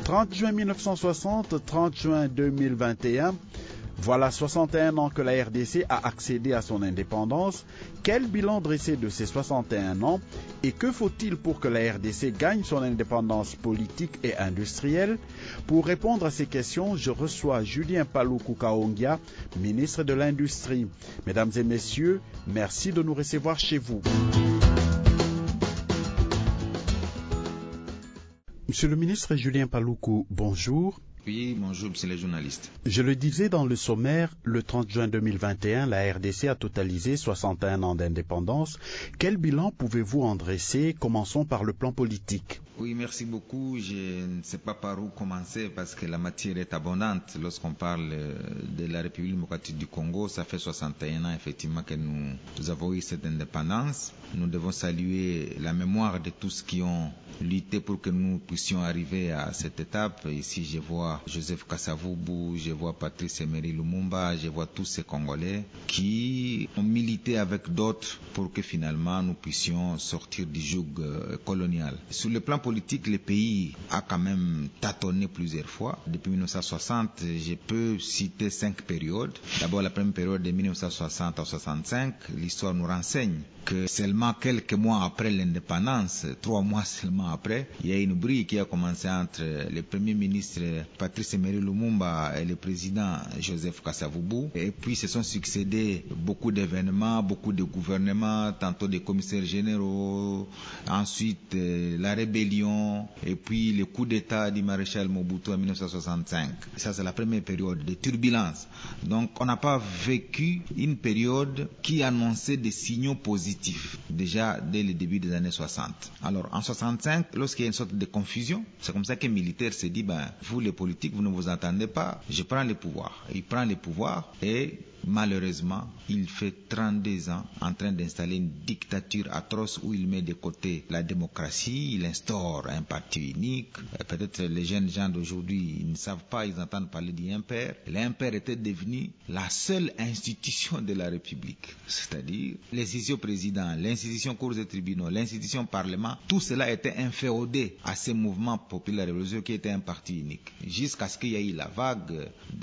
30 juin 1960, 30 juin 2021. Voilà 61 ans que la RDC a accédé à son indépendance. Quel bilan dresser de ces 61 ans et que faut-il pour que la RDC gagne son indépendance politique et industrielle? Pour répondre à ces questions, je reçois Julien Paluku Kaongia, ministre de l'Industrie. Mesdames et messieurs, merci de nous recevoir chez vous. Monsieur le ministre Julien Paluku, bonjour. Oui, bonjour, monsieur le journaliste. Je le disais dans le sommaire, le 30 juin 2021, la RDC a totalisé 61 ans d'indépendance. Quel bilan pouvez-vous en dresser? Commençons par le plan politique. Oui, merci beaucoup. Je ne sais pas par où commencer parce que la matière est abondante. Lorsqu'on parle de la République démocratique du Congo, ça fait 61 ans effectivement que nous avons eu cette indépendance. Nous devons saluer la mémoire de tous qui ont lutté pour que nous puissions arriver à cette étape. Ici, je vois Joseph Kasavubu, je vois Patrice Emery Lumumba, je vois tous ces Congolais qui ont milité avec d'autres pour que finalement nous puissions sortir du joug colonial. Sur le plan politique, le pays a quand même tâtonné plusieurs fois. Depuis 1960, je peux citer 5 périodes. D'abord, la première période de 1960 à 65, l'histoire nous renseigne que seulement quelques mois après l'indépendance, 3 mois seulement après, il y a une brille qui a commencé entre le premier ministre Patrice Emery Lumumba et le président Joseph Kasavubu. Et puis se sont succédés beaucoup d'événements, beaucoup de gouvernements, tantôt des commissaires généraux, ensuite la rébellion, et puis le coup d'État du maréchal Mobutu en 1965. Ça, c'est la première période de turbulence. Donc, on n'a pas vécu une période qui annonçait des signaux positifs, déjà dès le début des années 60. Alors, en 65, lorsqu'il y a une sorte de confusion, c'est comme ça qu'un militaire s'est dit, vous les politiques, vous ne vous entendez pas, je prends le pouvoir. Il prend le pouvoir et malheureusement, il fait 32 ans en train d'installer une dictature atroce où il met de côté la démocratie, il instaure un parti unique. Peut-être les jeunes gens d'aujourd'hui ils ne savent pas, ils entendent parler d'impère. L'impère était devenu la seule institution de la République. C'est-à-dire l'institution président, l'institution cours et tribunaux, l'institution parlement, tout cela était inféodé à ce mouvement populaire révolutionnaire qui était un parti unique. Jusqu'à ce qu'il y ait eu la vague de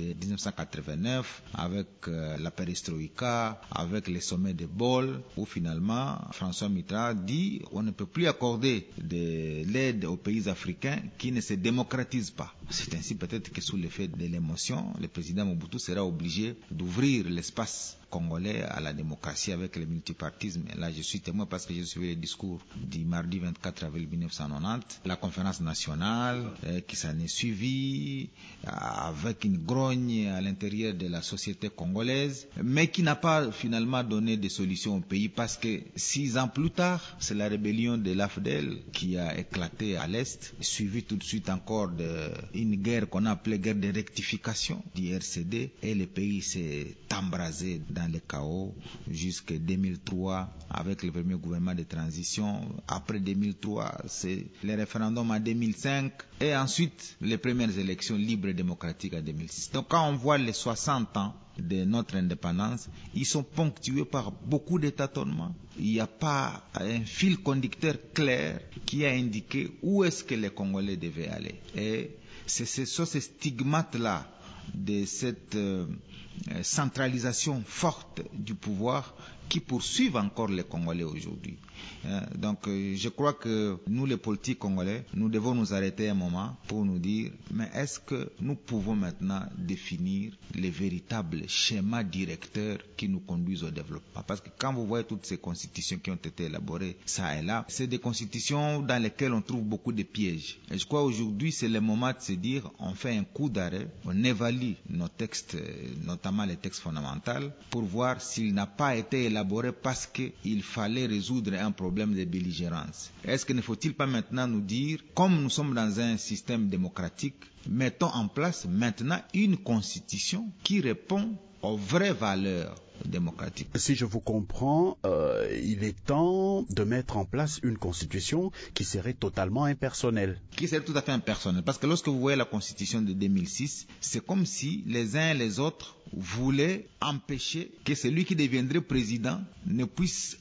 1989 avec la perestroïka, avec les sommets de Bâle, où finalement François Mitterrand dit on ne peut plus accorder de l'aide aux pays africains qui ne se démocratisent pas. C'est ainsi peut-être que sous l'effet de l'émotion, le président Mobutu sera obligé d'ouvrir l'espace congolais à la démocratie avec le multipartisme. Et là, je suis témoin parce que j'ai suivi le discours du mardi 24 avril 1990, la conférence nationale qui s'en est suivie avec une grogne à l'intérieur de la société congolaise, mais qui n'a pas finalement donné de solution au pays parce que 6 ans plus tard, c'est la rébellion de l'AFDEL qui a éclaté à l'Est, suivi tout de suite encore d'une guerre qu'on a appelée guerre de rectification du RCD, et le pays s'est embrasé dans le chaos jusqu'en 2003 avec le premier gouvernement de transition. Après 2003, c'est le référendum en 2005 et ensuite les premières élections libres et démocratiques en 2006. Donc quand on voit les 60 ans de notre indépendance, ils sont ponctués par beaucoup de tâtonnements. Il n'y a pas un fil conducteur clair qui a indiqué où est-ce que les Congolais devaient aller. Et c'est ce stigmate-là de cette centralisation forte du pouvoir qui poursuivent encore les Congolais aujourd'hui. Donc je crois que nous les politiques congolais, nous devons nous arrêter un moment pour nous dire mais est-ce que nous pouvons maintenant définir les véritables schémas directeurs qui nous conduisent au développement? Parce que quand vous voyez toutes ces constitutions qui ont été élaborées ça et là, c'est des constitutions dans lesquelles on trouve beaucoup de pièges. Et je crois aujourd'hui c'est le moment de se dire on fait un coup d'arrêt, on évalue nos textes, notamment les textes fondamentaux, pour voir s'il n'a pas été élaboré parce qu'il fallait résoudre un problème de belligérance. Est-ce qu'il ne faut-il pas maintenant nous dire, comme nous sommes dans un système démocratique, mettons en place maintenant une constitution qui répond aux vraies valeurs démocratiques. Si je vous comprends, il est temps de mettre en place une constitution qui serait totalement impersonnelle. Qui serait tout à fait impersonnelle. Parce que lorsque vous voyez la constitution de 2006, c'est comme si les uns et les autres voulaient empêcher que celui qui deviendrait président ne puisse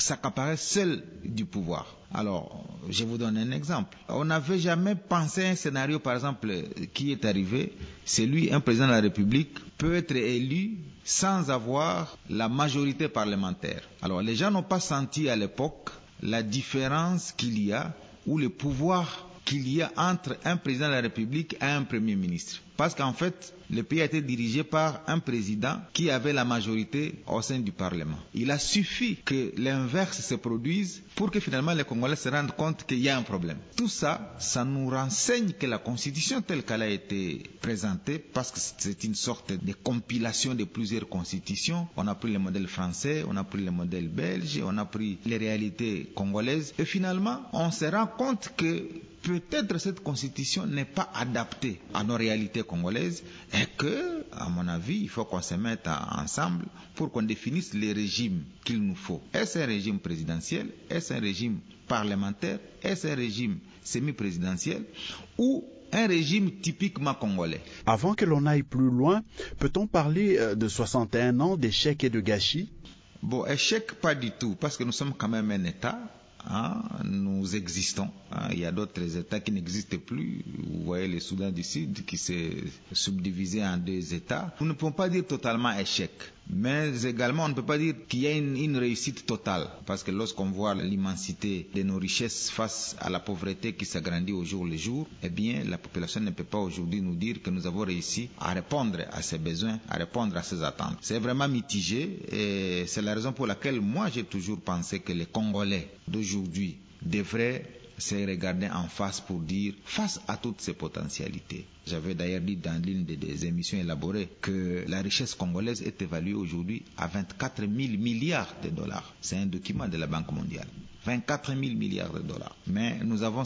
s'accaparer seul du pouvoir. Alors, je vous donne un exemple. On n'avait jamais pensé à un scénario, par exemple, qui est arrivé. C'est lui, un président de la République, peut être élu sans avoir la majorité parlementaire. Alors, les gens n'ont pas senti à l'époque la différence qu'il y a, ou le pouvoir qu'il y a entre un président de la République et un premier ministre. Parce qu'en fait, le pays a été dirigé par un président qui avait la majorité au sein du Parlement. Il a suffi que l'inverse se produise pour que finalement les Congolais se rendent compte qu'il y a un problème. Tout ça, ça nous renseigne que la Constitution telle qu'elle a été présentée, parce que c'est une sorte de compilation de plusieurs constitutions, on a pris le modèle français, on a pris le modèle belge, on a pris les réalités congolaises, et finalement, on se rend compte que peut-être cette constitution n'est pas adaptée à nos réalités congolaises et que, à mon avis, il faut qu'on se mette ensemble pour qu'on définisse les régimes qu'il nous faut. Est-ce un régime présidentiel? Est-ce un régime parlementaire? Est-ce un régime semi-présidentiel? Ou un régime typiquement congolais? Avant que l'on aille plus loin, peut-on parler de 61 ans d'échec et de gâchis? Bon, échec pas du tout, parce que nous sommes quand même un État. Nous existons. Il y a d'autres États qui n'existent plus. Vous voyez le Soudan du Sud qui s'est subdivisé en 2 États. Nous ne pouvons pas dire totalement échec. Mais également, on ne peut pas dire qu'il y a une réussite totale. Parce que lorsqu'on voit l'immensité de nos richesses face à la pauvreté qui s'agrandit au jour le jour, eh bien, la population ne peut pas aujourd'hui nous dire que nous avons réussi à répondre à ses besoins, à répondre à ses attentes. C'est vraiment mitigé et c'est la raison pour laquelle moi j'ai toujours pensé que les Congolais d'aujourd'hui devraient se regarder en face pour dire, face à toutes ces potentialités. J'avais d'ailleurs dit dans l'une des émissions élaborées que la richesse congolaise est évaluée aujourd'hui à 24 000 milliards de dollars. C'est un document de la Banque mondiale. 24 000 milliards de dollars. Mais nous avons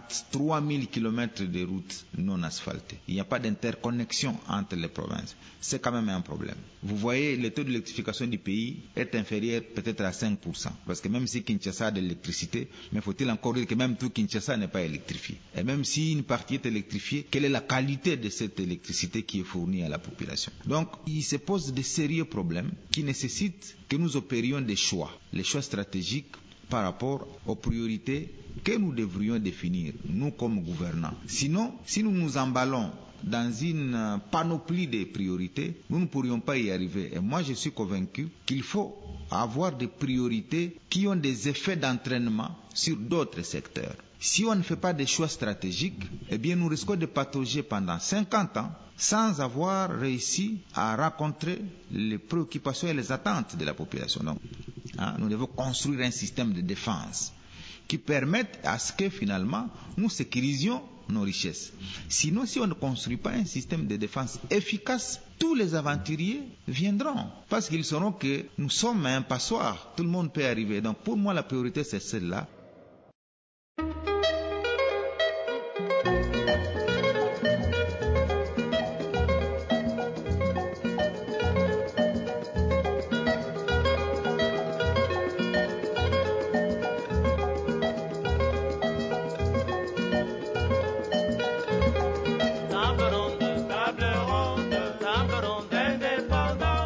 53 000 kilomètres de routes non asphaltées. Il n'y a pas d'interconnexion entre les provinces. C'est quand même un problème. Vous voyez, le taux d'électrification du pays est inférieur peut-être à 5%. Parce que même si Kinshasa a de l'électricité, mais faut-il encore dire que même tout Kinshasa n'est pas électrifié. Et même si une partie est électrifiée, quelle est la qualité de cette électricité qui est fournie à la population? Donc, il se pose de sérieux problèmes qui nécessitent que nous opérions des choix. Les choix stratégiques par rapport aux priorités que nous devrions définir, nous comme gouvernants. Sinon, si nous nous emballons dans une panoplie de priorités, nous ne pourrions pas y arriver. Et moi, je suis convaincu qu'il faut avoir des priorités qui ont des effets d'entraînement sur d'autres secteurs. Si on ne fait pas des choix stratégiques, eh bien, nous risquons de patauger pendant 50 ans sans avoir réussi à rencontrer les préoccupations et les attentes de la population. Donc, nous devons construire un système de défense qui permette à ce que finalement nous sécurisions nos richesses. Sinon, si on ne construit pas un système de défense efficace, tous les aventuriers viendront parce qu'ils sauront que nous sommes un passoire, tout le monde peut arriver. Donc pour moi, la priorité c'est celle-là.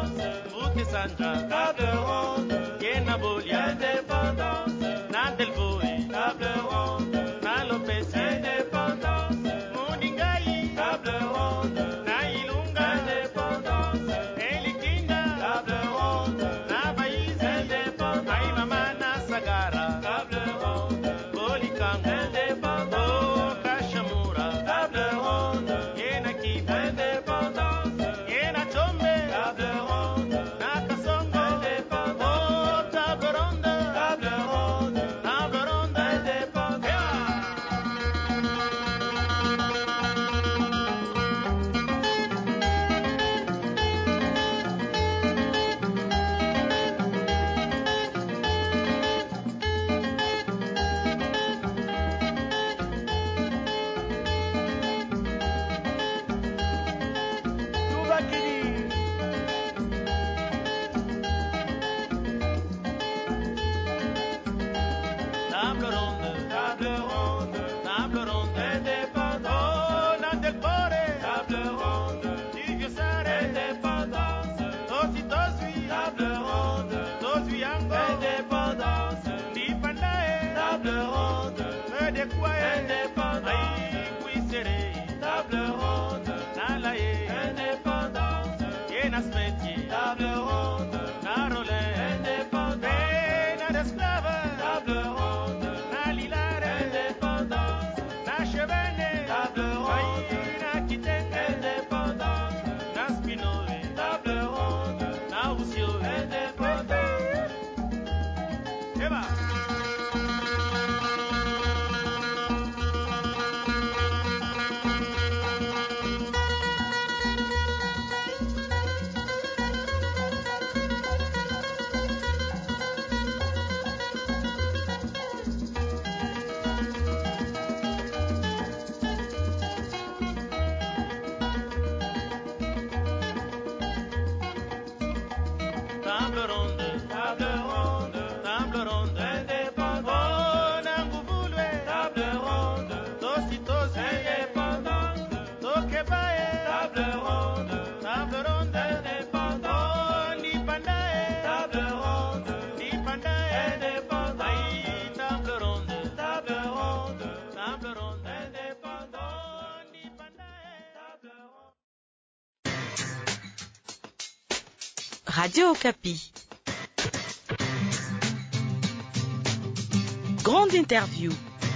Table ronde, indépendance, Radio Okapi. Grande interview.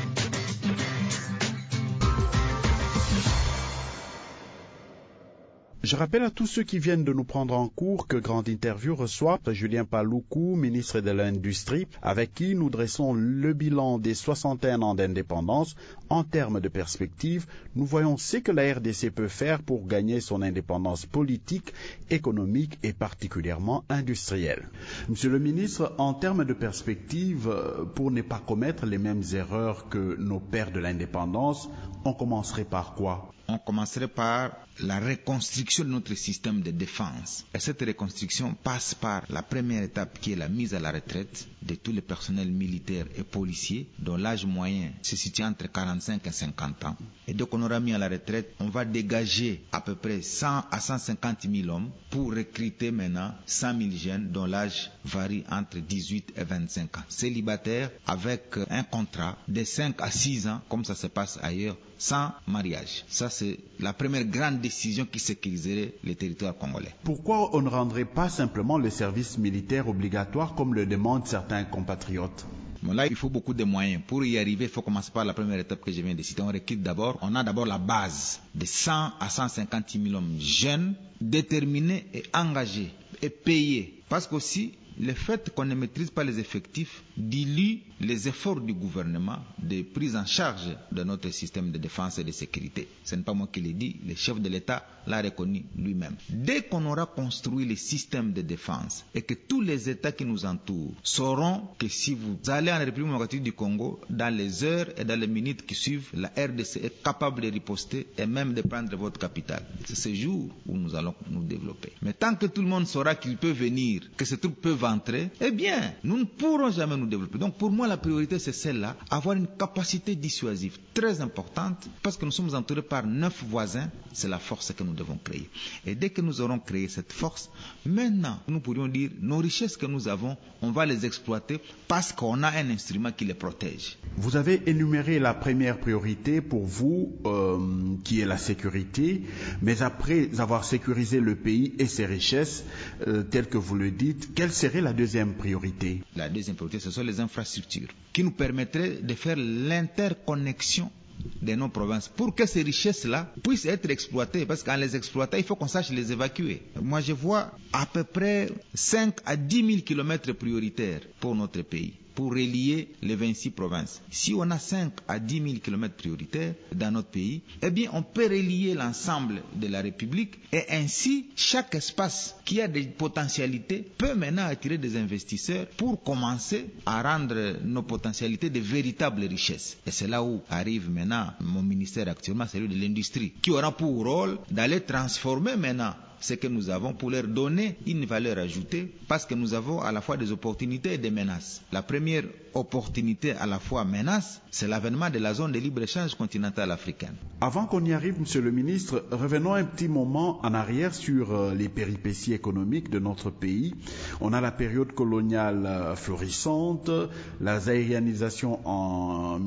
Je rappelle à tous ceux qui viennent de nous prendre en cours que Grande Interview reçoit Julien Paluku, ministre de l'Industrie, avec qui nous dressons le bilan des 61 ans d'indépendance. En termes de perspective, nous voyons ce que la RDC peut faire pour gagner son indépendance politique, économique et particulièrement industrielle. Monsieur le ministre, en termes de perspective, pour ne pas commettre les mêmes erreurs que nos pères de l'indépendance, on commencerait par quoi? On commencerait par la reconstruction de notre système de défense. Et cette reconstruction passe par la première étape qui est la mise à la retraite de tous les personnels militaires et policiers dont l'âge moyen se situe entre 45 et 50 ans. Et dès qu'on aura mis à la retraite, on va dégager à peu près 100 à 150 000 hommes pour recruter maintenant 100 000 jeunes dont l'âge varie entre 18 et 25 ans. Célibataires avec un contrat de 5 à 6 ans, comme ça se passe ailleurs, sans mariage. Ça, c'est la première grande décision qui sécuriserait les territoires congolais. Pourquoi on ne rendrait pas simplement le service militaire obligatoire comme le demandent certains compatriotes? Bon, là, il faut beaucoup de moyens. Pour y arriver, il faut commencer par la première étape que je viens de citer. On recrute d'abord, on a d'abord la base de 100 à 150 000 hommes jeunes, déterminés et engagés et payés. Parce qu'aussi, le fait qu'on ne maîtrise pas les effectifs dilue les efforts du gouvernement de prise en charge de notre système de défense et de sécurité. Ce n'est pas moi qui l'ai dit, le chef de l'État l'a reconnu lui-même. Dès qu'on aura construit le système de défense et que tous les États qui nous entourent sauront que si vous allez en République démocratique du Congo, dans les heures et dans les minutes qui suivent, la RDC est capable de riposter et même de prendre votre capitale. C'est ce jour où nous allons nous développer. Mais tant que tout le monde saura qu'il peut venir, que ces troupes peuvent entrer, eh bien, nous ne pourrons jamais nous développer. Donc pour moi, la priorité, c'est celle-là, avoir une capacité dissuasive très importante, parce que nous sommes entourés par 9 voisins, c'est la force que nous devons créer. Et dès que nous aurons créé cette force, maintenant, nous pourrions dire, nos richesses que nous avons, on va les exploiter parce qu'on a un instrument qui les protège. Vous avez énuméré la première priorité pour vous, qui est la sécurité, mais après avoir sécurisé le pays et ses richesses, telles que vous le dites, quelle serait la deuxième priorité? La deuxième priorité, ce sont les infrastructures qui nous permettraient de faire l'interconnexion de nos provinces pour que ces richesses-là puissent être exploitées. Parce qu'en les exploitant, il faut qu'on sache les évacuer. Moi, je vois à peu près 5 à 10 000 kilomètres prioritaires pour notre pays, pour relier les 26 provinces. Si on a 5 à 10 000 kilomètres prioritaires dans notre pays, eh bien, on peut relier l'ensemble de la République et ainsi, chaque espace qui a des potentialités peut maintenant attirer des investisseurs pour commencer à rendre nos potentialités de véritables richesses. Et c'est là où arrive maintenant mon ministère actuellement, celui de l'industrie, qui aura pour rôle d'aller transformer maintenant ce que nous avons pour leur donner une valeur ajoutée, parce que nous avons à la fois des opportunités et des menaces. La première opportunité à la fois menace, c'est l'avènement de la zone de libre-échange continentale africaine. Avant qu'on y arrive, Monsieur le ministre, revenons un petit moment en arrière sur les péripéties économiques de notre pays. On a la période coloniale florissante, la zaïrianisation en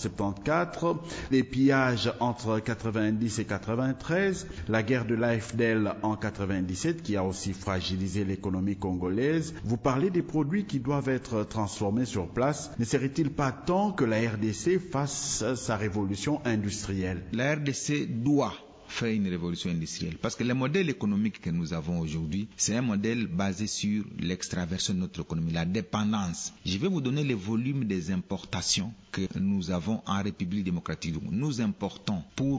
1974, les pillages entre 90 et 93, la guerre de l'AFDL en 97 qui a aussi fragilisé l'économie congolaise. Vous parlez des produits qui doivent être transformés sur place. Ne serait-il pas temps que la RDC fasse sa révolution industrielle? La RDC doit faire une révolution industrielle. Parce que le modèle économique que nous avons aujourd'hui, c'est un modèle basé sur l'extraversion de notre économie, la dépendance. Je vais vous donner le volume des importations que nous avons en République démocratique du Congo. Nous importons pour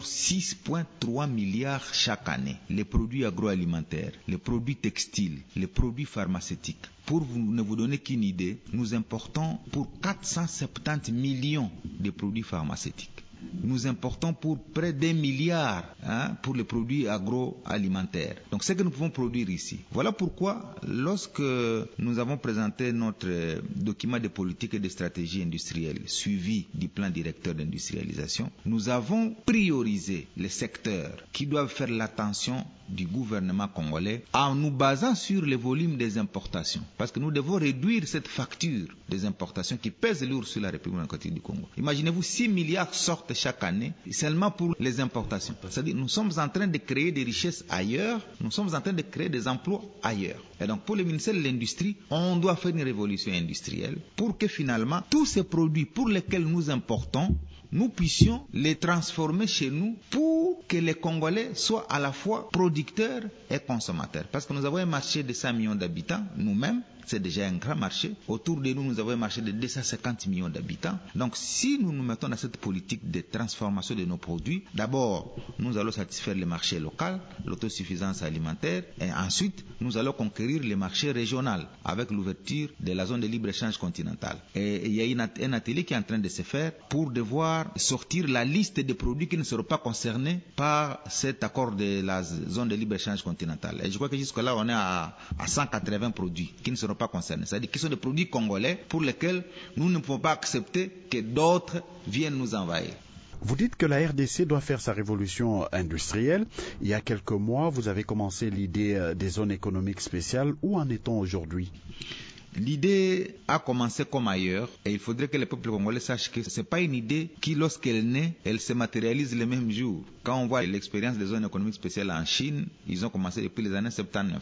6,3 milliards chaque année les produits agroalimentaires, les produits textiles, les produits pharmaceutiques. Pour ne vous donner qu'une idée, nous importons pour 470 millions de produits pharmaceutiques. Nous importons pour près d'1 milliard pour les produits agroalimentaires. Donc, ce que nous pouvons produire ici. Voilà pourquoi, lorsque nous avons présenté notre document de politique et de stratégie industrielle suivi du plan directeur d'industrialisation, nous avons priorisé les secteurs qui doivent faire l'attention du gouvernement congolais en nous basant sur les volumes des importations. Parce que nous devons réduire cette facture des importations qui pèse lourd sur la République démocratique du Congo. Imaginez-vous, 6 milliards sortent chaque année seulement pour les importations. C'est-à-dire nous sommes en train de créer des richesses ailleurs, nous sommes en train de créer des emplois ailleurs. Et donc pour le ministère de l'Industrie, on doit faire une révolution industrielle pour que finalement tous ces produits pour lesquels nous importons, nous puissions les transformer chez nous pour que les Congolais soient à la fois producteurs et consommateurs. Parce que nous avons un marché de 100 millions d'habitants, nous-mêmes, c'est déjà un grand marché. Autour de nous, nous avons un marché de 250 millions d'habitants. Donc, si nous nous mettons dans cette politique de transformation de nos produits, d'abord, nous allons satisfaire le marché local, l'autosuffisance alimentaire, et ensuite, nous allons conquérir le marché régional avec l'ouverture de la zone de libre-échange continentale. Et il y a un atelier qui est en train de se faire pour devoir sortir la liste des produits qui ne seront pas concernés par cet accord de la zone de libre-échange continentale. Et je crois que jusque-là, on est à 180 produits qui ne seront pas concernés. C'est-à-dire qu'ils sont des produits congolais pour lesquels nous ne pouvons pas accepter que d'autres viennent nous envahir. Vous dites que la RDC doit faire sa révolution industrielle. Il y a quelques mois, vous avez commencé l'idée des zones économiques spéciales. Où en est-on aujourd'hui ? L'idée a commencé comme ailleurs et il faudrait que le peuple congolais sache que ce n'est pas une idée qui, lorsqu'elle naît, elle se matérialise le même jour. Quand on voit l'expérience des zones économiques spéciales en Chine, ils ont commencé depuis les années 79.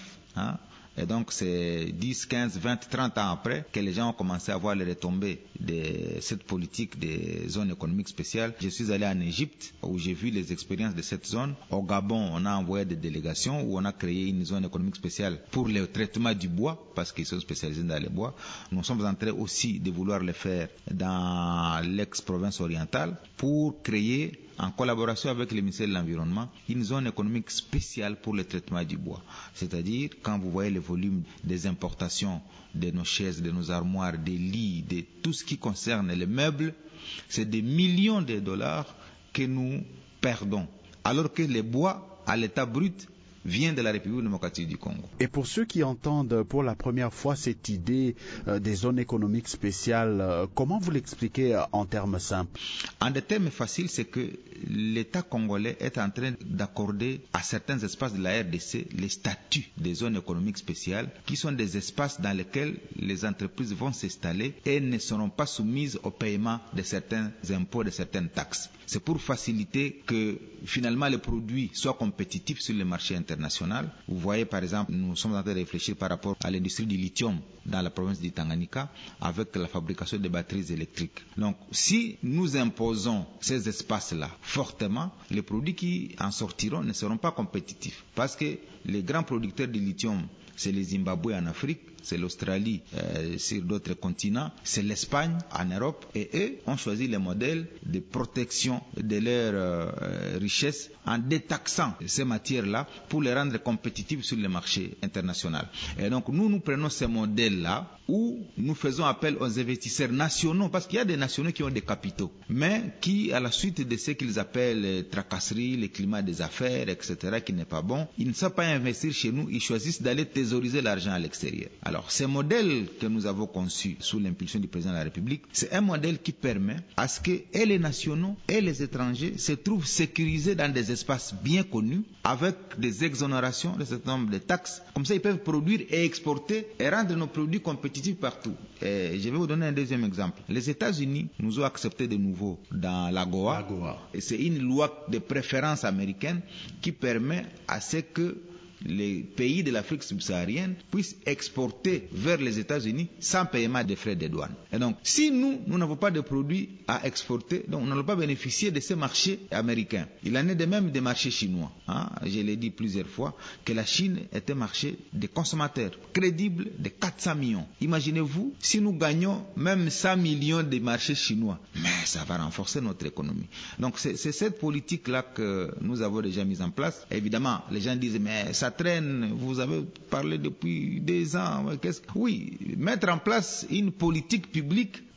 Et donc c'est 10, 15, 20, 30 ans après que les gens ont commencé à voir les retombées de cette politique des zones économiques spéciales. Je suis allé en Égypte où j'ai vu les expériences de cette zone. Au Gabon, on a envoyé des délégations où on a créé une zone économique spéciale pour le traitement du bois parce qu'ils sont spécialisés dans les bois. Nous sommes en train aussi de vouloir le faire dans l'ex-province orientale pour créer, en collaboration avec le ministère de l'Environnement, une zone économique spéciale pour le traitement du bois. C'est-à-dire, quand vous voyez le volume des importations de nos chaises, de nos armoires, des lits, de tout ce qui concerne les meubles, c'est des millions de dollars que nous perdons. Alors que le bois, à l'état brut, vient de la République démocratique du Congo. Et pour ceux qui entendent pour la première fois cette idée des zones économiques spéciales, comment vous l'expliquez en termes simples ? En des termes faciles, c'est que l'État congolais est en train d'accorder à certains espaces de la RDC les statuts des zones économiques spéciales, qui sont des espaces dans lesquels les entreprises vont s'installer et ne seront pas soumises au paiement de certains impôts, de certaines taxes. C'est pour faciliter que finalement les produits soient compétitifs sur le marché international. Vous voyez par exemple, nous sommes en train de réfléchir par rapport à l'industrie du lithium dans la province du Tanganyika avec la fabrication de batteries électriques. Donc si nous imposons ces espaces-là fortement, les produits qui en sortiront ne seront pas compétitifs parce que les grands producteurs de lithium, c'est le Zimbabwe en Afrique, c'est l'Australie sur d'autres continents, c'est l'Espagne en Europe, et eux ont choisi le modèle de protection de leurs richesses en détaxant ces matières-là pour les rendre compétitives sur le marché international. Et donc nous prenons ce modèle-là où nous faisons appel aux investisseurs nationaux, parce qu'il y a des nationaux qui ont des capitaux, mais qui, à la suite de ce qu'ils appellent tracasserie, le climat des affaires, etc., qui n'est pas bon, ils ne savent pas investir chez nous, ils choisissent d'aller thésauriser l'argent à l'extérieur. Alors, ce modèle que nous avons conçu sous l'impulsion du président de la République, c'est un modèle qui permet à ce que et les nationaux et les étrangers se trouvent sécurisés dans des espaces bien connus, avec des exonérations de certain nombre de taxes. Comme ça, ils peuvent produire et exporter et rendre nos produits compétitifs partout. Et je vais vous donner un deuxième exemple. Les États-Unis nous ont accepté de nouveau dans l'AGOA. Et c'est une loi de préférence américaine qui permet à ce que les pays de l'Afrique subsaharienne puissent exporter vers les États-Unis sans paiement de frais de douane. Et donc, si nous n'avons pas de produits à exporter, donc nous n'allons pas bénéficier de ces marchés américains. Il en est de même des marchés chinois. Je l'ai dit plusieurs fois, que la Chine est un marché de consommateurs crédibles de 400 millions. Imaginez-vous, si nous gagnons même 100 millions de marchés chinois, mais ça va renforcer notre économie. Donc, c'est cette politique-là que nous avons déjà mise en place. Évidemment, les gens disent, mais ça traîne, vous avez parlé depuis des ans. Oui, mettre en place une politique publique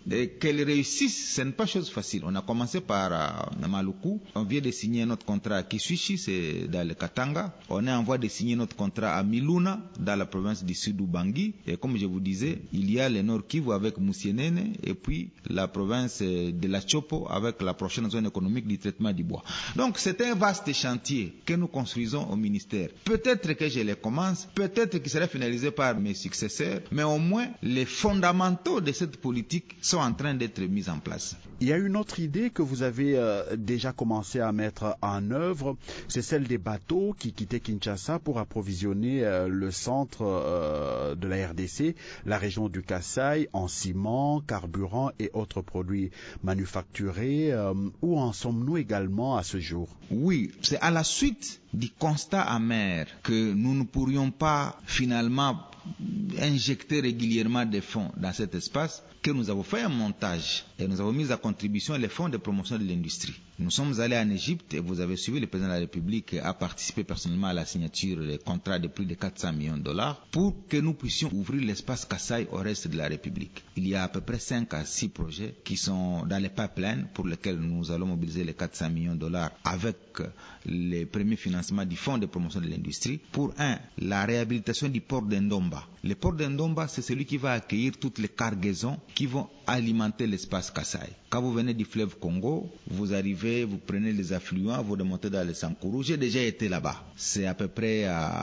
Et qu'elles réussissent, ce n'est pas chose facile. On a commencé par Maluku, on vient de signer notre contrat à Kiswichi, c'est dans le Katanga. On est en voie de signer notre contrat à Miluna, dans la province du Sud Ubangi. Et comme je vous disais, il y a le Nord Kivu avec Musienene, et puis la province de la Chopo avec la prochaine zone économique du traitement du bois. Donc c'est un vaste chantier que nous construisons au ministère. Peut-être que je les commence, peut-être qu'il sera finalisé par mes successeurs, mais au moins les fondamentaux de cette politique sont en train d'être mis en place. Il y a une autre idée que vous avez déjà commencé à mettre en œuvre, c'est celle des bateaux qui quittaient Kinshasa pour approvisionner le centre de la RDC, la région du Kasaï, en ciment, carburant et autres produits manufacturés. Où en sommes-nous également à ce jour? Oui, c'est à la suite du constat amer que nous ne pourrions pas finalement injecter régulièrement des fonds dans cet espace que nous avons fait un montage et nous avons mis à contribution les fonds de promotion de l'industrie. Nous sommes allés en Égypte et vous avez suivi, le président de la République a participé personnellement à la signature des contrats de plus de 400 millions de dollars pour que nous puissions ouvrir l'espace Kasaï au reste de la République. Il y a à peu près 5 à 6 projets qui sont dans les pipelines pour lesquels nous allons mobiliser les 400 millions de dollars avec les premiers financements du fonds de promotion de l'industrie. Pour la réhabilitation du port d'Ndomba. Le port d'Ndomba, c'est celui qui va accueillir toutes les cargaisons qui vont alimenter l'espace Kasaï. Quand vous venez du fleuve Congo, vous arrivez, vous prenez les affluents, vous remontez dans le Sankuru. J'ai déjà été là-bas. C'est à peu près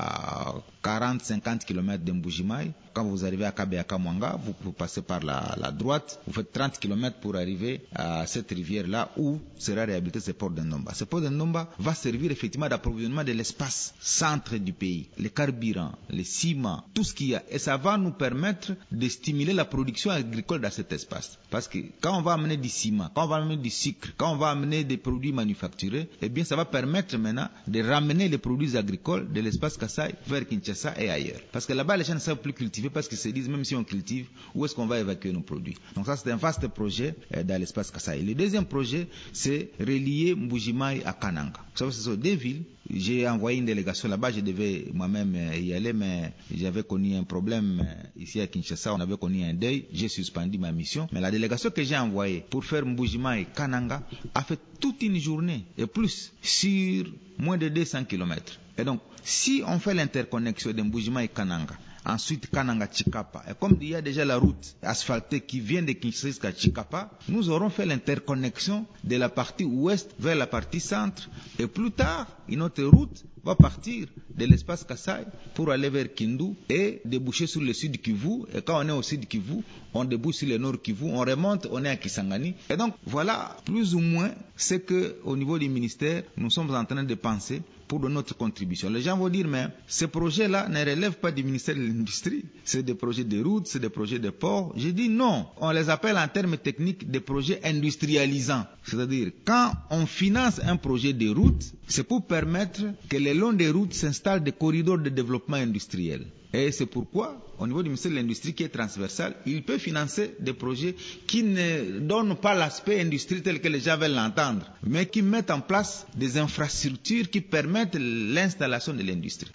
à 40-50 km de Mbujimaï. Quand vous arrivez à Kabeaka Mwanga, vous passez par la droite, vous faites 30 km pour arriver à cette rivière-là où sera réhabilité ce port d'Ndomba. Ce port d'Ndomba va servir effectivement d'approvisionnement de l'espace centre du pays. Les carburants, les ciments, tout ce qu'il y a. Et ça va nous permettre de stimuler la production agricole dans cet espace. Parce que quand on va amener du ciment, quand on va amener du sucre, quand on va amener des produits manufacturés, eh bien ça va permettre maintenant de ramener les produits agricoles de l'espace Kasaï vers Kinshasa et ailleurs. Parce que là-bas, les gens ne savent plus cultiver parce qu'ils se disent, même si on cultive, où est-ce qu'on va évacuer nos produits? Donc ça, c'est un vaste projet dans l'espace Kasaï. Le deuxième projet, c'est relier Mbujimaï à Kananga. Vous savez, ce sont deux villes. J'ai envoyé une délégation là-bas, je devais moi-même y aller, mais j'avais connu un problème ici à Kinshasa, on avait connu un deuil, j'ai suspendu ma mission. Mais la délégation que j'ai envoyée pour faire Mbujima et Kananga a fait toute une journée et plus sur moins de 200 km. Et donc, si on fait l'interconnexion de Mbujima et Kananga, ensuite Kananga Chikapa, et comme il y a déjà la route asphaltée qui vient de Kinshasa jusqu'à Chikapa, nous aurons fait l'interconnexion de la partie ouest vers la partie centre, et plus tard, une autre route va partir de l'espace Kasaï pour aller vers Kindu et déboucher sur le sud Kivu. Et quand on est au sud Kivu, on débouche sur le nord Kivu, on remonte, on est à Kisangani. Et donc, voilà plus ou moins ce que, au niveau du ministère, nous sommes en train de penser pour de notre contribution. Les gens vont dire, mais ces projets-là ne relèvent pas du ministère de l'Industrie. C'est des projets de routes, c'est des projets de ports. J'ai dit non. On les appelle en termes techniques des projets industrialisants. C'est-à-dire, quand on finance un projet de route, c'est pour permettre que le long des routes s'installent des corridors de développement industriel. Et c'est pourquoi, au niveau du ministère de l'Industrie qui est transversal, il peut financer des projets qui ne donnent pas l'aspect industrie tel que les gens veulent l'entendre, mais qui mettent en place des infrastructures qui permettent l'installation de l'industrie.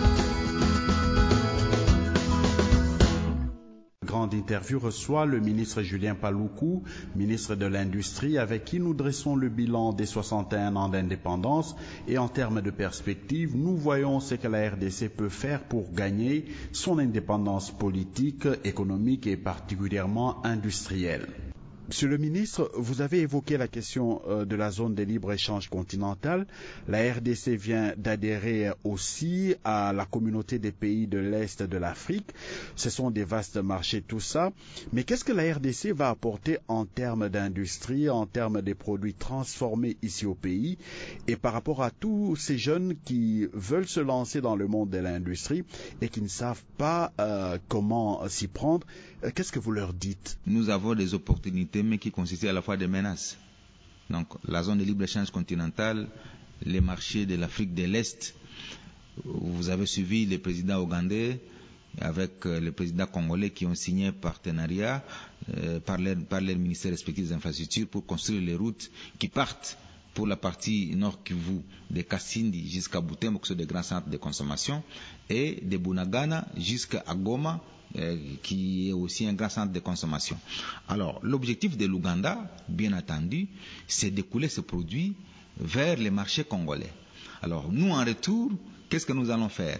Grande interview reçoit le ministre Julien Paluku, ministre de l'Industrie, avec qui nous dressons le bilan des 61 ans d'indépendance. Et en termes de perspective, nous voyons ce que la RDC peut faire pour gagner son indépendance politique, économique et particulièrement industrielle. Monsieur le ministre, vous avez évoqué la question de la zone de libre-échange continentale. La RDC vient d'adhérer aussi à la communauté des pays de l'Est de l'Afrique. Ce sont des vastes marchés, tout ça. Mais qu'est-ce que la RDC va apporter en termes d'industrie, en termes des produits transformés ici au pays? Et par rapport à tous ces jeunes qui veulent se lancer dans le monde de l'industrie et qui ne savent pas comment s'y prendre, qu'est-ce que vous leur dites? Nous avons des opportunités, mais qui consistent à la fois des menaces. Donc, la zone de libre-échange continentale, les marchés de l'Afrique de l'Est. Vous avez suivi les présidents ougandais avec les présidents congolais qui ont signé un partenariat par leurs ministères respectifs des infrastructures pour construire les routes qui partent pour la partie nord Kivu, de Kasindi jusqu'à Butembo, qui sont des grands centres de consommation, et de Bunagana jusqu'à Goma, qui est aussi un grand centre de consommation. Alors, l'objectif de l'Ouganda, bien entendu, c'est d'écouler ce produit vers les marchés congolais. Alors, nous, en retour, qu'est-ce que nous allons faire?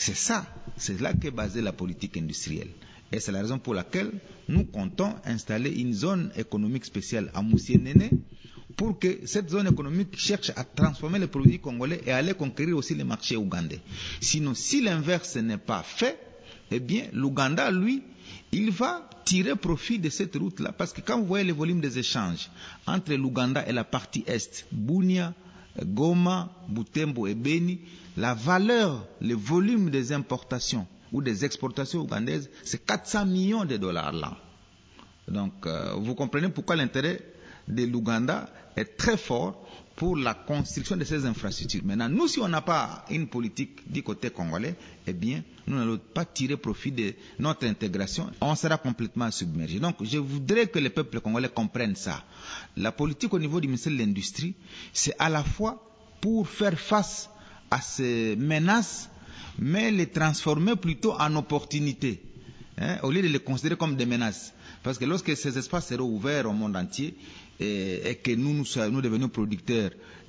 C'est là qu'est basée la politique industrielle. Et c'est la raison pour laquelle nous comptons installer une zone économique spéciale à Moussienene pour que cette zone économique cherche à transformer les produits congolais et à aller conquérir aussi les marchés ougandais. Sinon, si l'inverse n'est pas fait, eh bien, l'Ouganda, lui, il va tirer profit de cette route-là. Parce que quand vous voyez les volumes des échanges entre l'Ouganda et la partie est, Bunia, Goma, Butembo et Beni, la valeur, le volume des importations ou des exportations ougandaises, c'est 400 millions de dollars là. Donc, vous comprenez pourquoi l'intérêt de l'Ouganda est très fort pour la construction de ces infrastructures. Maintenant, nous, si on n'a pas une politique du côté congolais, eh bien, nous n'allons pas tirer profit de notre intégration. On sera complètement submergé. Donc, je voudrais que le peuple congolais comprenne ça. La politique au niveau du ministère de l'Industrie, c'est à la fois pour faire face à ces menaces, mais les transformer plutôt en opportunités, au lieu de les considérer comme des menaces. Parce que lorsque ces espaces seront ouverts au monde entier et que nous devenons producteurs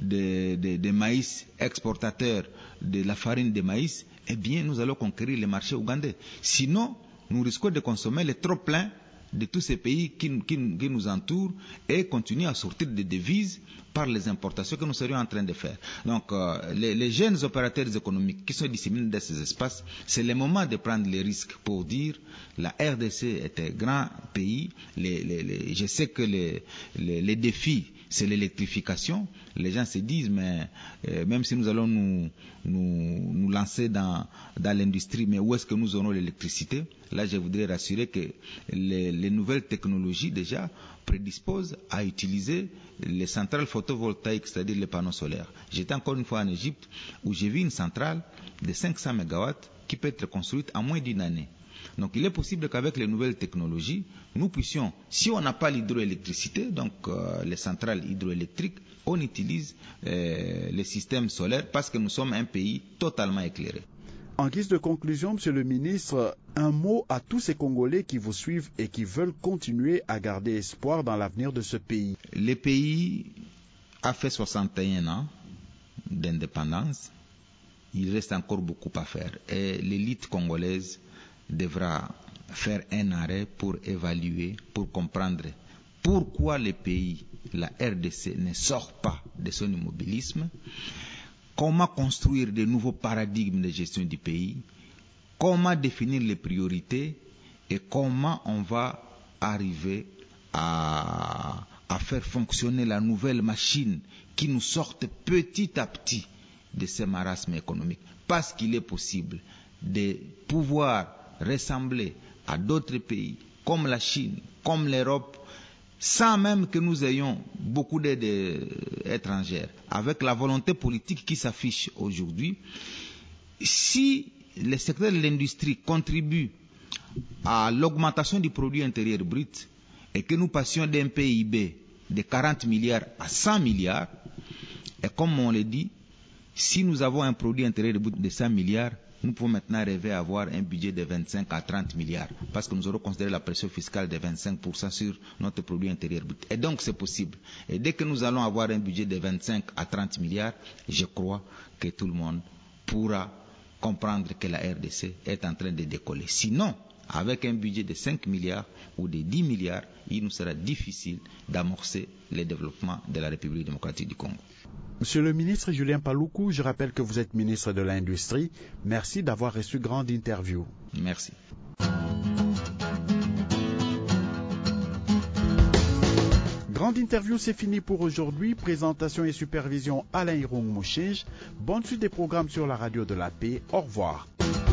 de maïs, exportateurs de la farine de maïs, eh bien nous allons conquérir les marchés ougandais. Sinon, nous risquons de consommer le trop-plein de tous ces pays qui nous entourent et continuer à sortir des devises par les importations que nous serions en train de faire. Donc, les jeunes opérateurs économiques qui sont disséminés dans ces espaces, c'est le moment de prendre les risques pour dire la RDC est un grand pays. Je sais que les défis, c'est l'électrification. Les gens se disent, mais même si nous allons nous lancer dans l'industrie, mais où est-ce que nous aurons l'électricité? Là, je voudrais rassurer que les nouvelles technologies déjà prédisposent à utiliser les centrales photovoltaïques, c'est-à-dire les panneaux solaires. J'étais encore une fois en Égypte où j'ai vu une centrale de 500 MW qui peut être construite en moins d'une année. Donc il est possible qu'avec les nouvelles technologies, nous puissions, si on n'a pas l'hydroélectricité, donc les centrales hydroélectriques, on utilise les systèmes solaires parce que nous sommes un pays totalement éclairé. En guise de conclusion, Monsieur le ministre, un mot à tous ces Congolais qui vous suivent et qui veulent continuer à garder espoir dans l'avenir de ce pays. Le pays a fait 61 ans d'indépendance. Il reste encore beaucoup à faire. Et l'élite congolaise devra faire un arrêt pour évaluer, pour comprendre pourquoi le pays, la RDC, ne sort pas de son immobilisme. Comment construire de nouveaux paradigmes de gestion du pays, comment définir les priorités et comment on va arriver à faire fonctionner la nouvelle machine qui nous sorte petit à petit de ce marasme économique. Parce qu'il est possible de pouvoir ressembler à d'autres pays comme la Chine, comme l'Europe, sans même que nous ayons beaucoup d'aide étrangère, avec la volonté politique qui s'affiche aujourd'hui. Si le secteur de l'industrie contribue à l'augmentation du produit intérieur brut et que nous passions d'un PIB de 40 milliards à 100 milliards, et comme on le dit, si nous avons un produit intérieur brut de 100 milliards, nous pouvons maintenant rêver à avoir un budget de 25 à 30 milliards parce que nous aurons considéré la pression fiscale de 25% sur notre produit intérieur brut. Et donc c'est possible. Et dès que nous allons avoir un budget de 25 à 30 milliards, je crois que tout le monde pourra comprendre que la RDC est en train de décoller. Sinon, avec un budget de 5 milliards ou de 10 milliards, il nous sera difficile d'amorcer le développement de la République démocratique du Congo. Monsieur le ministre Julien Paluku, je rappelle que vous êtes ministre de l'Industrie. Merci d'avoir reçu Grande Interview. Merci. Grande Interview, c'est fini pour aujourd'hui. Présentation et supervision Alain Irung Mouchej. Bonne suite des programmes sur la radio de la paix. Au revoir.